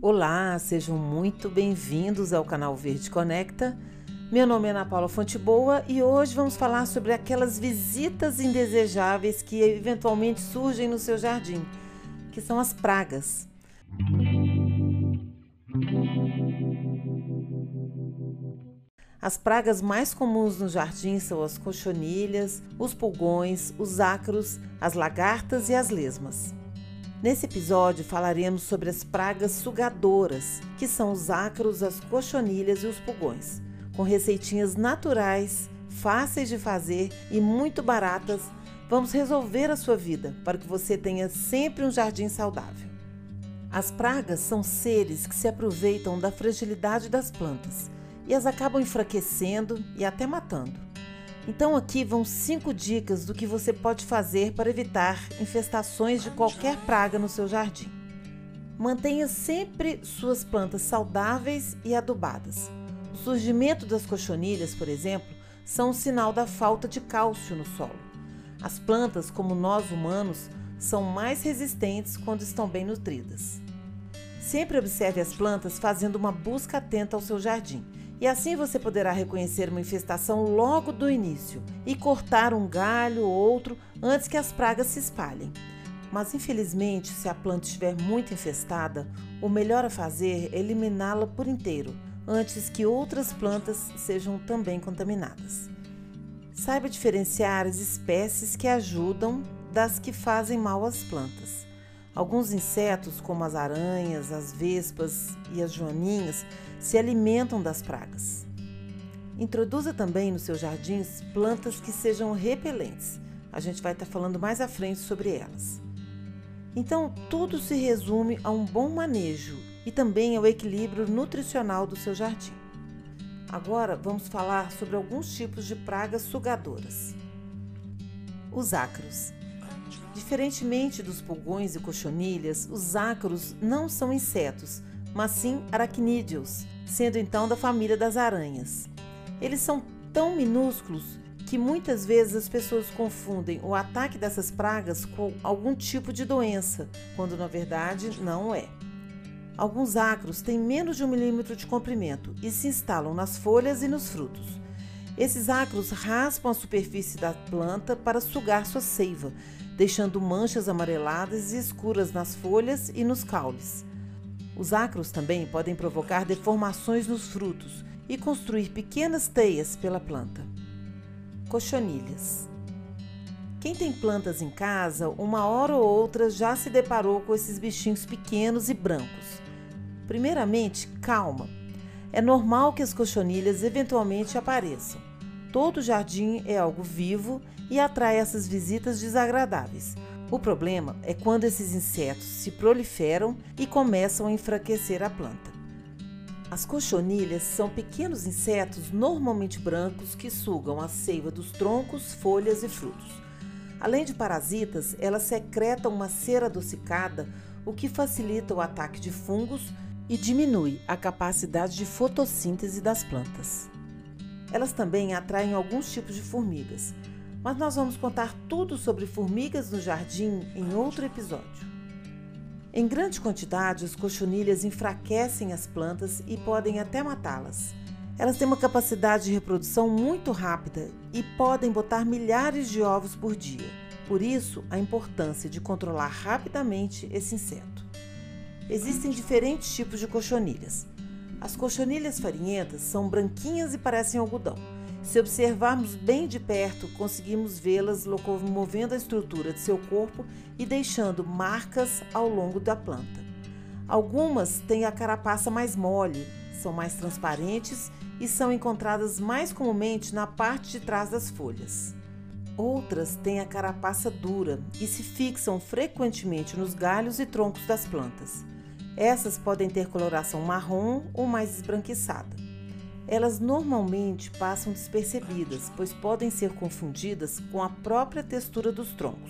Olá, sejam muito bem-vindos ao canal Verde Conecta. Meu nome é Ana Paula Fonteboa e hoje vamos falar sobre aquelas visitas indesejáveis que eventualmente surgem no seu jardim, que são as pragas. As pragas mais comuns no jardim são as cochonilhas, os pulgões, os ácaros, as lagartas e as lesmas. Nesse episódio falaremos sobre as pragas sugadoras, que são os ácaros, as cochonilhas e os pulgões. Com receitinhas naturais, fáceis de fazer e muito baratas, vamos resolver a sua vida para que você tenha sempre um jardim saudável. As pragas são seres que se aproveitam da fragilidade das plantas e as acabam enfraquecendo e até matando. Então aqui vão 5 dicas do que você pode fazer para evitar infestações de qualquer praga no seu jardim. Mantenha sempre suas plantas saudáveis e adubadas. O surgimento das cochonilhas, por exemplo, são um sinal da falta de cálcio no solo. As plantas, como nós humanos, são mais resistentes quando estão bem nutridas. Sempre observe as plantas fazendo uma busca atenta ao seu jardim. E assim você poderá reconhecer uma infestação logo do início e cortar um galho ou outro antes que as pragas se espalhem. Mas infelizmente, se a planta estiver muito infestada, o melhor a fazer é eliminá-la por inteiro, antes que outras plantas sejam também contaminadas. Saiba diferenciar as espécies que ajudam das que fazem mal às plantas. Alguns insetos, como as aranhas, as vespas e as joaninhas, se alimentam das pragas. Introduza também nos seus jardins plantas que sejam repelentes. A gente vai estar falando mais à frente sobre elas. Então, tudo se resume a um bom manejo e também ao equilíbrio nutricional do seu jardim. Agora, vamos falar sobre alguns tipos de pragas sugadoras. Os ácaros. Diferentemente dos pulgões e cochonilhas, os ácaros não são insetos, mas sim aracnídeos, sendo então da família das aranhas. Eles são tão minúsculos que muitas vezes as pessoas confundem o ataque dessas pragas com algum tipo de doença, quando na verdade não é. Alguns ácaros têm menos de 1 milímetro de comprimento e se instalam nas folhas e nos frutos. Esses ácaros raspam a superfície da planta para sugar sua seiva, deixando manchas amareladas e escuras nas folhas e nos caules. Os ácaros também podem provocar deformações nos frutos e construir pequenas teias pela planta. Cochonilhas. Quem tem plantas em casa, uma hora ou outra já se deparou com esses bichinhos pequenos e brancos. Primeiramente, calma. É normal que as cochonilhas eventualmente apareçam. Todo jardim é algo vivo e atrai essas visitas desagradáveis. O problema é quando esses insetos se proliferam e começam a enfraquecer a planta. As cochonilhas são pequenos insetos normalmente brancos que sugam a seiva dos troncos, folhas e frutos. Além de parasitas, elas secretam uma cera adocicada, o que facilita o ataque de fungos e diminui a capacidade de fotossíntese das plantas. Elas também atraem alguns tipos de formigas, mas nós vamos contar tudo sobre formigas no jardim em outro episódio. Em grande quantidade, as cochonilhas enfraquecem as plantas e podem até matá-las. Elas têm uma capacidade de reprodução muito rápida e podem botar milhares de ovos por dia. Por isso, a importância de controlar rapidamente esse inseto. Existem diferentes tipos de cochonilhas. As cochonilhas farinhentas são branquinhas e parecem algodão. Se observarmos bem de perto, conseguimos vê-las locomovendo a estrutura de seu corpo e deixando marcas ao longo da planta. Algumas têm a carapaça mais mole, são mais transparentes e são encontradas mais comumente na parte de trás das folhas. Outras têm a carapaça dura e se fixam frequentemente nos galhos e troncos das plantas. Essas podem ter coloração marrom ou mais esbranquiçada. Elas normalmente passam despercebidas, pois podem ser confundidas com a própria textura dos troncos.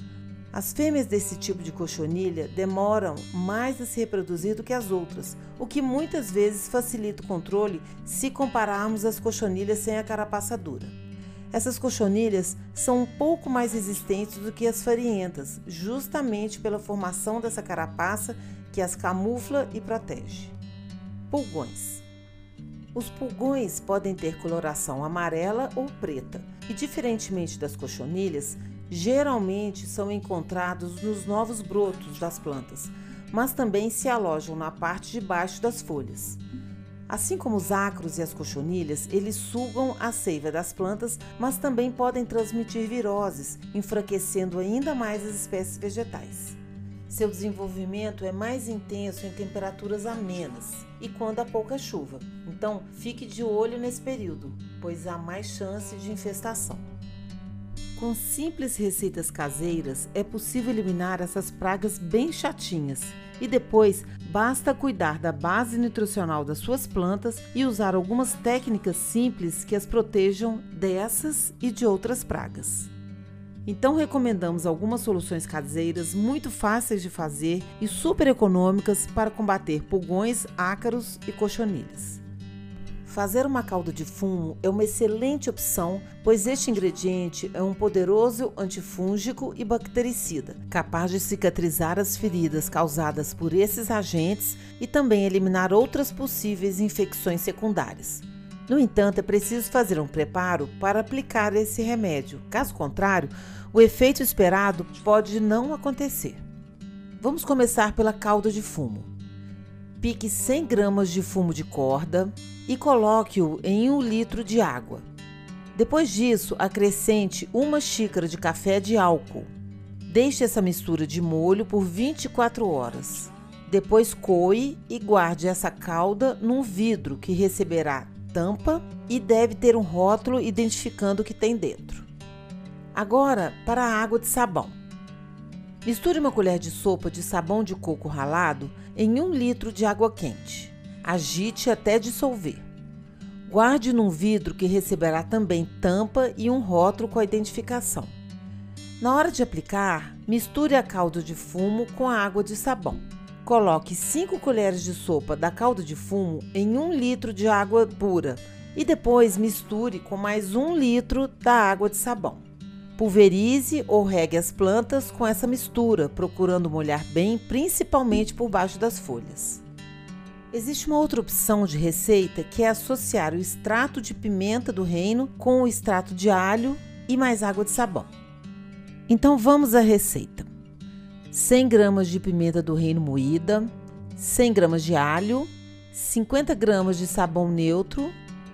As fêmeas desse tipo de cochonilha demoram mais a se reproduzir do que as outras, o que muitas vezes facilita o controle se compararmos as cochonilhas sem a carapaça dura. Essas cochonilhas são um pouco mais resistentes do que as farinhentas, justamente pela formação dessa carapaça que as camufla e protege. Pulgões. Os pulgões podem ter coloração amarela ou preta e, diferentemente das cochonilhas, geralmente são encontrados nos novos brotos das plantas, mas também se alojam na parte de baixo das folhas. Assim como os ácaros e as cochonilhas, eles sugam a seiva das plantas, mas também podem transmitir viroses, enfraquecendo ainda mais as espécies vegetais. Seu desenvolvimento é mais intenso em temperaturas amenas e quando há pouca chuva. Então, fique de olho nesse período, pois há mais chance de infestação. Com simples receitas caseiras, é possível eliminar essas pragas bem chatinhas. E depois, basta cuidar da base nutricional das suas plantas e usar algumas técnicas simples que as protejam dessas e de outras pragas. Então, recomendamos algumas soluções caseiras muito fáceis de fazer e super econômicas para combater pulgões, ácaros e cochonilhas. Fazer uma calda de fumo é uma excelente opção, pois este ingrediente é um poderoso antifúngico e bactericida, capaz de cicatrizar as feridas causadas por esses agentes e também eliminar outras possíveis infecções secundárias. No entanto, é preciso fazer um preparo para aplicar esse remédio. Caso contrário, o efeito esperado pode não acontecer. Vamos começar pela calda de fumo. Pique 100 gramas de fumo de corda e coloque-o em 1 litro de água. Depois disso, acrescente 1 xícara de café de álcool. Deixe essa mistura de molho por 24 horas. Depois coe e guarde essa calda num vidro que receberá tampa e deve ter um rótulo identificando o que tem dentro. Agora, para a água de sabão. Misture 1 colher de sopa de sabão de coco ralado em 1 litro de água quente. Agite até dissolver. Guarde num vidro que receberá também tampa e um rótulo com a identificação. Na hora de aplicar, misture a calda de fumo com a água de sabão. Coloque 5 colheres de sopa da calda de fumo em 1 litro de água pura e depois misture com mais 1 litro da água de sabão. Pulverize ou regue as plantas com essa mistura, procurando molhar bem, principalmente por baixo das folhas. Existe uma outra opção de receita que é associar o extrato de pimenta do reino com o extrato de alho e mais água de sabão. Então vamos à receita. 100 gramas de pimenta do reino moída, 100 gramas de alho, 50 gramas de sabão neutro,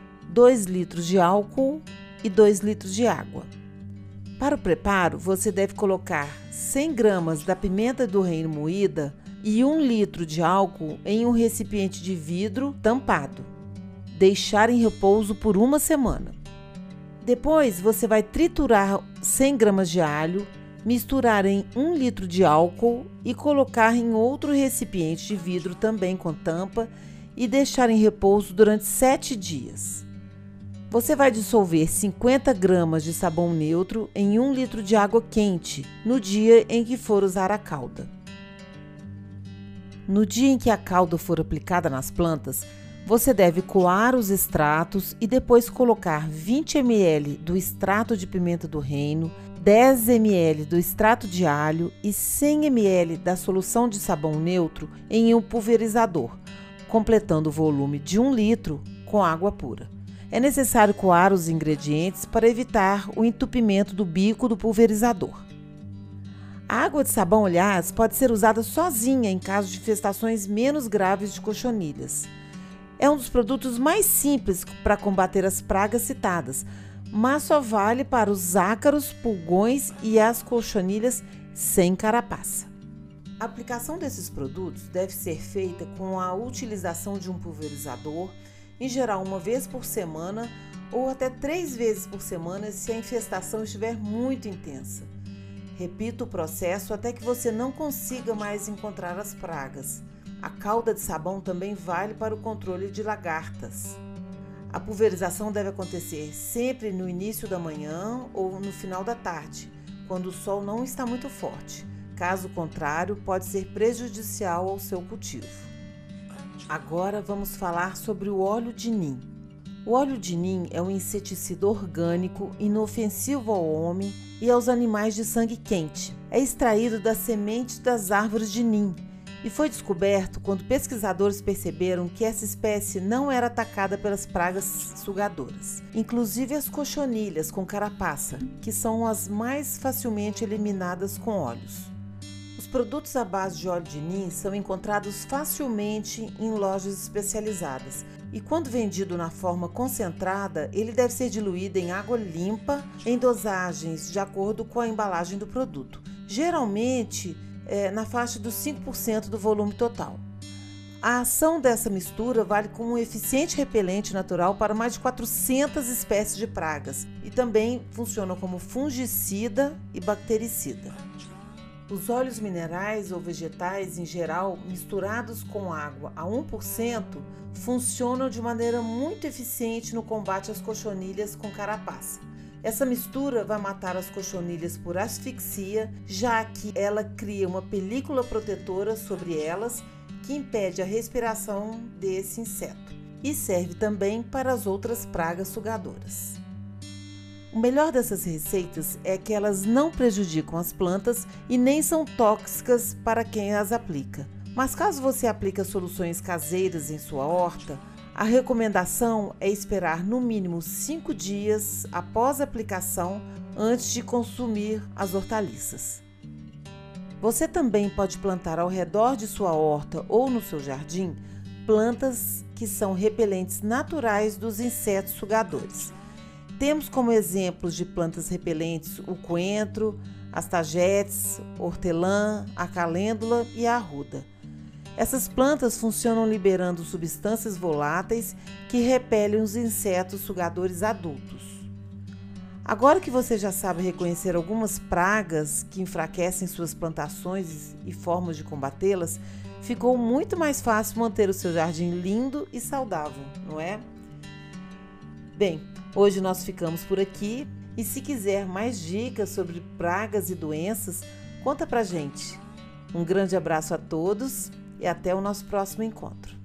2 litros de álcool e 2 litros de água. Para o preparo, você deve colocar 100 gramas da pimenta do reino moída e 1 litro de álcool em um recipiente de vidro tampado. Deixar em repouso por 1 semana. Depois, você vai triturar 100 gramas de alho, misturar em 1 litro de álcool e colocar em outro recipiente de vidro também com tampa e deixar em repouso durante 7 dias. Você vai dissolver 50 gramas de sabão neutro em 1 litro de água quente no dia em que for usar a calda. No dia em que a calda for aplicada nas plantas, você deve coar os extratos e depois colocar 20 ml do extrato de pimenta do reino, 10 ml do extrato de alho e 100 ml da solução de sabão neutro em um pulverizador, completando o volume de 1 litro com água pura. É necessário coar os ingredientes para evitar o entupimento do bico do pulverizador. A água de sabão, aliás, pode ser usada sozinha em caso de infestações menos graves de cochonilhas. É um dos produtos mais simples para combater as pragas citadas, mas só vale para os ácaros, pulgões e as cochonilhas sem carapaça. A aplicação desses produtos deve ser feita com a utilização de um pulverizador, em geral 1 vez por semana ou até 3 vezes por semana se a infestação estiver muito intensa. Repita o processo até que você não consiga mais encontrar as pragas. A calda de sabão também vale para o controle de lagartas. A pulverização deve acontecer sempre no início da manhã ou no final da tarde, quando o sol não está muito forte. Caso contrário, pode ser prejudicial ao seu cultivo. Agora vamos falar sobre o óleo de nim. O óleo de nim é um inseticida orgânico inofensivo ao homem e aos animais de sangue quente. É extraído das sementes das árvores de nim E foi descoberto quando pesquisadores perceberam que essa espécie não era atacada pelas pragas sugadoras, inclusive as cochonilhas com carapaça, que são as mais facilmente eliminadas com óleos. Os produtos à base de óleo de nim são encontrados facilmente em lojas especializadas e, quando vendido na forma concentrada, ele deve ser diluído em água limpa em dosagens de acordo com a embalagem do produto, geralmente na faixa dos 5% do volume total. A ação dessa mistura vale como um eficiente repelente natural para mais de 400 espécies de pragas e também funciona como fungicida e bactericida. Os óleos minerais ou vegetais, em geral, misturados com água a 1%, funcionam de maneira muito eficiente no combate às cochonilhas com carapaça. Essa mistura vai matar as cochonilhas por asfixia, já que ela cria uma película protetora sobre elas que impede a respiração desse inseto e serve também para as outras pragas sugadoras. O melhor dessas receitas é que elas não prejudicam as plantas e nem são tóxicas para quem as aplica. Mas caso você aplique soluções caseiras em sua horta, a recomendação é esperar no mínimo 5 dias após a aplicação antes de consumir as hortaliças. Você também pode plantar ao redor de sua horta ou no seu jardim plantas que são repelentes naturais dos insetos sugadores. Temos como exemplos de plantas repelentes o coentro, as tagetes, hortelã, a calêndula e a arruda. Essas plantas funcionam liberando substâncias voláteis que repelem os insetos sugadores adultos. Agora que você já sabe reconhecer algumas pragas que enfraquecem suas plantações e formas de combatê-las, ficou muito mais fácil manter o seu jardim lindo e saudável, não é? Bem, hoje nós ficamos por aqui e se quiser mais dicas sobre pragas e doenças, conta pra gente. Um grande abraço a todos e até o nosso próximo encontro.